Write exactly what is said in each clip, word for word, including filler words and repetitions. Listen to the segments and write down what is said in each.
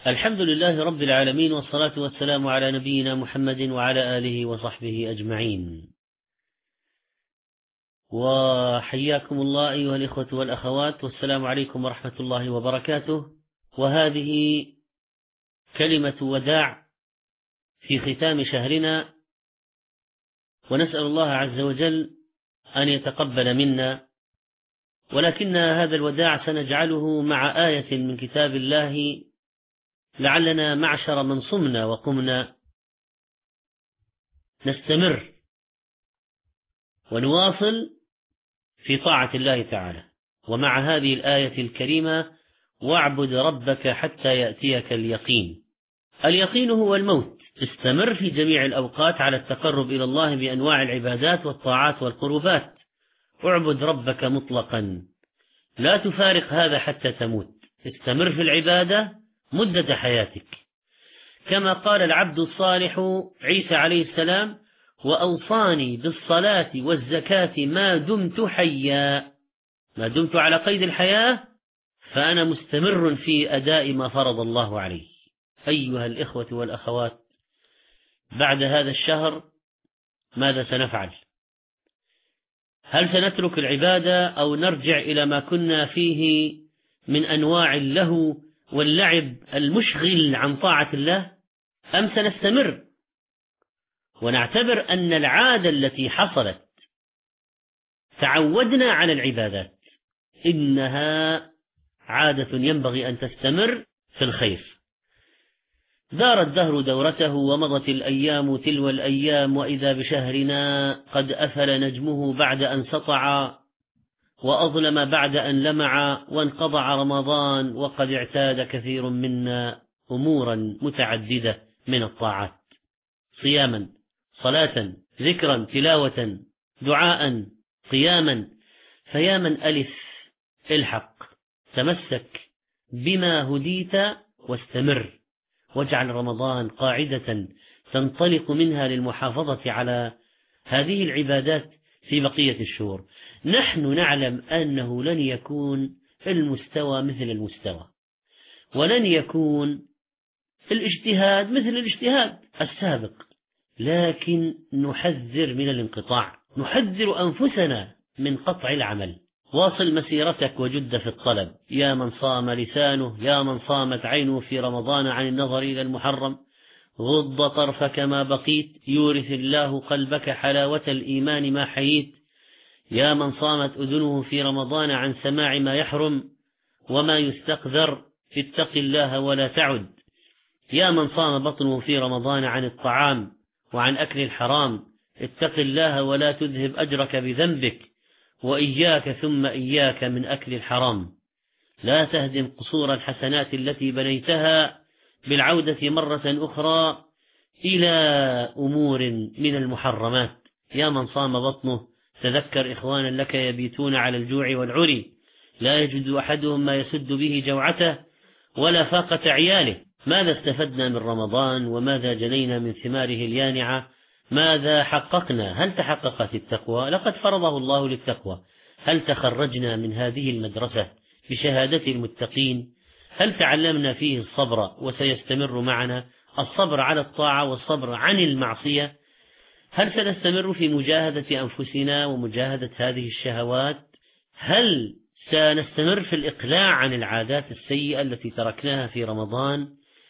الحمد لله رب العالمين، والصلاة والسلام على نبينا محمد وعلى آله وصحبه أجمعين. وحياكم الله أيها الإخوة والأخوات، والسلام عليكم ورحمة الله وبركاته. وهذه كلمة وداع في ختام شهرنا، ونسأل الله عز وجل أن يتقبل منا، ولكن هذا الوداع سنجعله مع آية من كتاب الله لعلنا معشر من صمنا وقمنا نستمر ونواصل في طاعة الله تعالى. ومع هذه الآية الكريمة: واعبد ربك حتى يأتيك اليقين. اليقين هو الموت. استمر في جميع الأوقات على التقرب إلى الله بأنواع العبادات والطاعات والقربات. اعبد ربك مطلقا، لا تفارق هذا حتى تموت. استمر في العبادة مدة حياتك، كما قال العبد الصالح عيسى عليه السلام: وأوصاني بالصلاة والزكاة ما دمت حيا. ما دمت على قيد الحياة فأنا مستمر في أداء ما فرض الله عليه. أيها الإخوة والأخوات، بعد هذا الشهر ماذا سنفعل؟ هل سنترك العبادة أو نرجع إلى ما كنا فيه من أنواع اللهو واللعب المشغل عن طاعة الله، أم سنستمر ونعتبر أن العادة التي حصلت تعودنا على العبادات إنها عادة ينبغي أن تستمر في الخير؟ دار الدهر دورته ومضت الأيام تلو الأيام، وإذا بشهرنا قد أفل نجمه بعد أن سطع، وأظلم بعد أن لمع، وانقضع رمضان وقد اعتاد كثير منا أمورا متعددة من الطاعات: صياما، صلاة، ذكرا، تلاوة، دعاء، قياما. فيا من ألف الحق، تمسك بما هديت واستمر، واجعل رمضان قاعدة تنطلق منها للمحافظة على هذه العبادات في بقية الشهور. نحن نعلم أنه لن يكون المستوى مثل المستوى، ولن يكون الاجتهاد مثل الاجتهاد السابق، لكن نحذر من الانقطاع، نحذر أنفسنا من قطع العمل. واصل مسيرتك وجد في الطلب، يا من صام لسانه، يا من صامت عينه في رمضان عن النظر إلى المحرم. غض طرفك ما بقيت، يورث الله قلبك حلاوة الإيمان ما حييت. يا من صامت أذنه في رمضان عن سماع ما يحرم وما يستقذر، اتق الله ولا تعد. يا من صام بطنه في رمضان عن الطعام وعن أكل الحرام، اتق الله ولا تذهب أجرك بذنبك، وإياك ثم إياك من أكل الحرام. لا تهدم قصور الحسنات التي بنيتها بالعودة مرة أخرى إلى أمور من المحرمات. يا من صام بطنه، تذكر إخوانا لك يبيتون على الجوع والعري، لا يجد أحدهم ما يسد به جوعته ولا فاقة عياله. ماذا استفدنا من رمضان؟ وماذا جنينا من ثماره اليانعة؟ ماذا حققنا؟ هل تحققت التقوى؟ لقد فرضه الله للتقوى. هل تخرجنا من هذه المدرسة بشهادة المتقين؟ هل تعلمنا فيه الصبر وسيستمر معنا الصبر على الطاعة والصبر عن المعصية؟ هل سنستمر في مجاهدة أنفسنا ومجاهدة هذه الشهوات؟ هل سنستمر في الإقلاع عن العادات السيئة التي تركناها في رمضان؟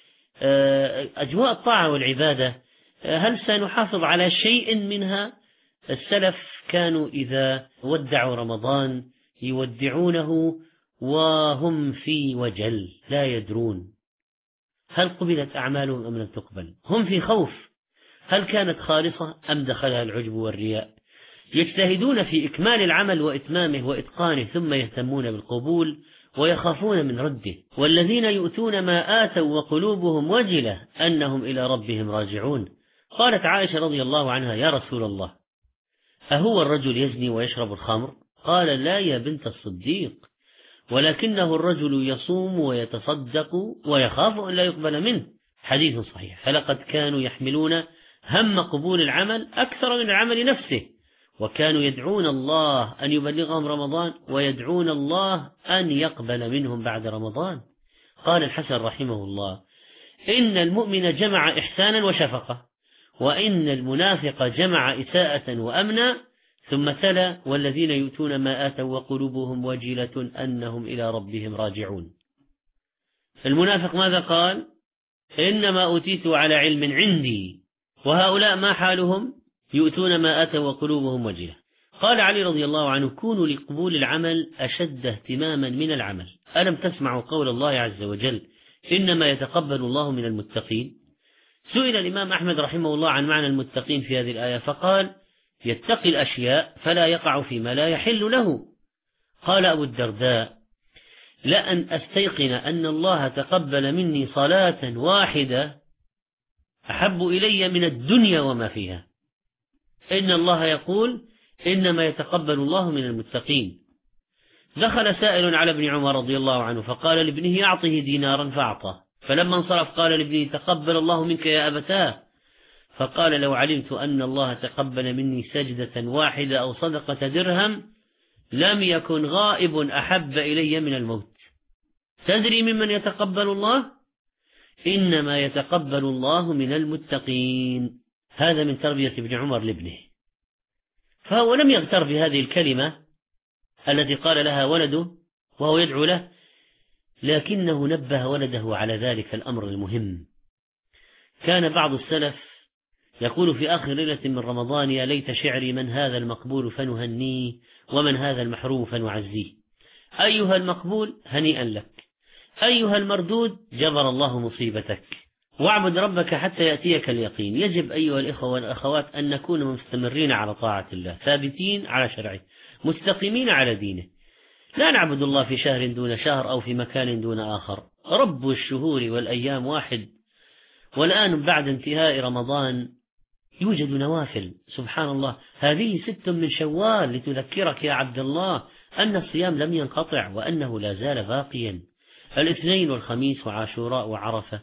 أجواء الطاعة والعبادة هل سنحافظ على شيء منها؟ السلف كانوا إذا ودعوا رمضان يودعونه وهم في وجل لا يدرون هل قبلت أعمالهم أم لم تقبل. هم في خوف، هل كانت خالصة أم دخلها العجب والرياء. يجتهدون في إكمال العمل وإتمامه وإتقانه، ثم يهتمون بالقبول ويخافون من رده. والذين يؤتون ما آتوا وقلوبهم وجلة أنهم إلى ربهم راجعون. قالت عائشة رضي الله عنها: يا رسول الله، أهو الرجل يزني ويشرب الخمر؟ قال: لا يا بنت الصديق، ولكنه الرجل يصوم ويتصدق ويخاف أن لا يقبل منه. حديث صحيح. فلقد كانوا يحملون هم قبول العمل أكثر من العمل نفسه، وكانوا يدعون الله أن يبلغهم رمضان، ويدعون الله أن يقبل منهم بعد رمضان. قال الحسن رحمه الله: إن المؤمن جمع إحسانا وشفقة، وإن المنافق جمع إساءة وأمنا، ثم تلا والذين يؤتون ما آتوا وقلوبهم وجلة أنهم إلى ربهم راجعون. المنافق ماذا قال؟ إنما أوتيت على علم عندي. وهؤلاء ما حالهم؟ يؤتون ما آتوا وقلوبهم وجلة. قال علي رضي الله عنه: كونوا لقبول العمل أشد اهتماما من العمل. ألم تسمعوا قول الله عز وجل: إنما يتقبل الله من المتقين؟ سئل الإمام أحمد رحمه الله عن معنى المتقين في هذه الآية فقال: يتقي الأشياء فلا يقع فيما لا يحل له. قال أبو الدرداء: لأن أستيقن أن الله تقبل مني صلاة واحدة أحب إلي من الدنيا وما فيها. إن الله يقول: إنما يتقبل الله من المتقين. دخل سائل على ابن عمر رضي الله عنه فقال لابنه: أعطه دينارا فأعطاه، فلما انصرف قال لابنه: تقبل الله منك يا أبتاه. فقال: لو علمت أن الله تقبل مني سجدة واحدة أو صدقة درهم لم يكن غائب أحب إلي من الموت. تدري ممن يتقبل الله؟ إنما يتقبل الله من المتقين. هذا من تربية ابن عمر لابنه. فهو لم يغتر بهذه الكلمة التي قال لها ولده وهو يدعو له، لكنه نبه ولده على ذلك الأمر المهم. كان بعض السلف يقول في آخر ليلة من رمضان: يا ليت شعري من هذا المقبول فنهنيه، ومن هذا المحروم فنعزيه. أيها المقبول هنيئا لك، أيها المردود جبر الله مصيبتك، واعبد ربك حتى يأتيك اليقين. يجب أيها الإخوة والأخوات أن نكون مستمرين على طاعة الله، ثابتين على شرعه، مستقيمين على دينه. لا نعبد الله في شهر دون شهر أو في مكان دون آخر. رب الشهور والأيام واحد. والآن بعد انتهاء رمضان يوجد نوافل. سبحان الله، هذه ست من شوال لتذكرك يا عبد الله أن الصيام لم ينقطع وأنه لا زال باقيا. الاثنين والخميس وعاشوراء وعرفة،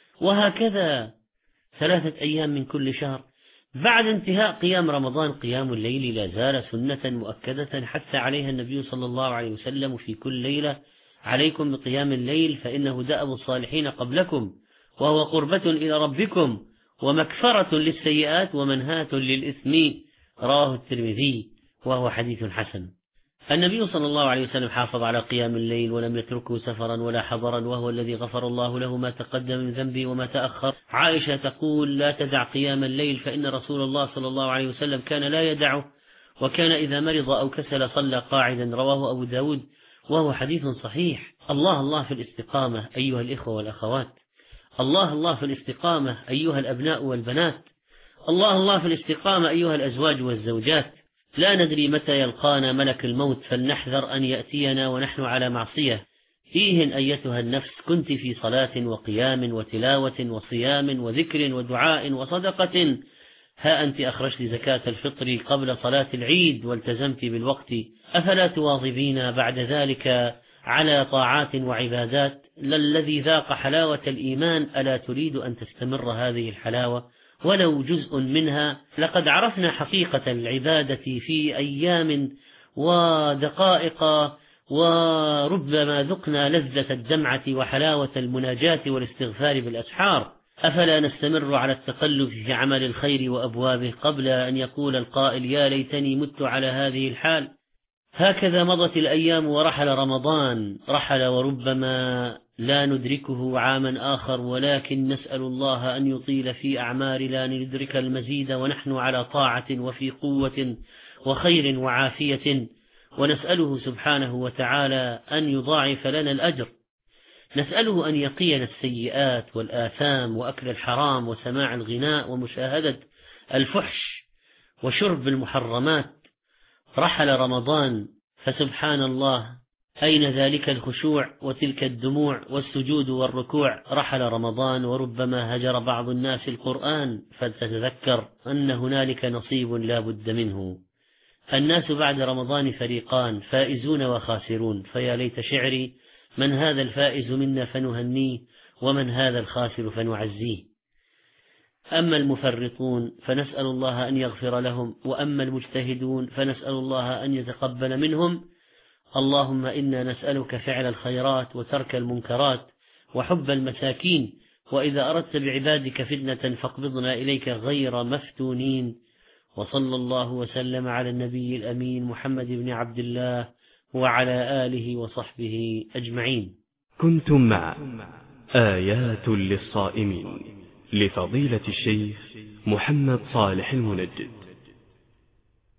وهكذا ثلاثة أيام من كل شهر. بعد انتهاء قيام رمضان قيام الليل لا زال سنة مؤكدة حتى عليها النبي صلى الله عليه وسلم في كل ليلة: عليكم بقيام الليل فإنه دأب الصالحين قبلكم، وهو قربة إلى ربكم ومكفرة للسيئات ومنهاة للإثم. رواه الترمذي وهو حديث حسن. النبي صلى الله عليه وسلم حافظ على قيام الليل ولم يتركه سفرا ولا حضرا، وهو الذي غفر الله له ما تقدم من ذنبه وما تأخر. عائشة تقول: لا تدع قيام الليل فإن رسول الله صلى الله عليه وسلم كان لا يدعه، وكان إذا مرض أو كسل صلى قاعدا. رواه أبو داود وهو حديث صحيح. الله الله في الاستقامة أيها الإخوة والأخوات. الله الله في الاستقامة أيها الأبناء والبنات. الله الله في الاستقامة أيها الأزواج والزوجات. لا ندري متى يلقانا ملك الموت، فلنحذر أن يأتينا ونحن على معصية. فيهن أيتها النفس كنت في صلاة وقيام وتلاوة وصيام وذكر ودعاء وصدقة، ها أنت أخرجت زكاة الفطر قبل صلاة العيد والتزمت بالوقت، أفلا تواظبين بعد ذلك على طاعات وعبادات؟ للذي ذاق حلاوة الإيمان ألا تريد أن تستمر هذه الحلاوة ولو جزء منها؟ لقد عرفنا حقيقة العبادة في أيام ودقائق، وربما ذقنا لذة الدمعة وحلاوة المناجاة والاستغفار بالأسحار. أفلا نستمر على التقلب في عمل الخير وأبوابه قبل أن يقول القائل: يا ليتني مت على هذه الحال؟ هكذا مضت الأيام ورحل رمضان، رحل وربما لا ندركه عاما آخر، ولكن نسأل الله أن يطيل في أعمارنا لندرك المزيد ونحن على طاعة وفي قوة وخير وعافية، ونسأله سبحانه وتعالى أن يضاعف لنا الأجر. نسأله أن يقينا السيئات والآثام وأكل الحرام وسماع الغناء ومشاهدة الفحش وشرب المحرمات. رحل رمضان، فسبحان الله أين ذلك الخشوع وتلك الدموع والسجود والركوع؟ رحل رمضان وربما هجر بعض الناس القرآن، فلتتذكر أن هنالك نصيب لا بد منه. الناس بعد رمضان فريقان: فائزون وخاسرون، فيا ليت شعري من هذا الفائز منا فنهنيه، ومن هذا الخاسر فنعزيه. أما المفرطون فنسأل الله أن يغفر لهم، وأما المجتهدون فنسأل الله أن يتقبل منهم. اللهم إنا نسألك فعل الخيرات وترك المنكرات وحب المساكين وإذا أردت بعبادك فتنة فاقبضنا إليك غير مفتونين. وصلى الله وسلم على النبي الأمين محمد بن عبد الله وعلى آله وصحبه أجمعين. كنتم مع آيات للصائمين لفضيلة الشيخ محمد صالح المنجد.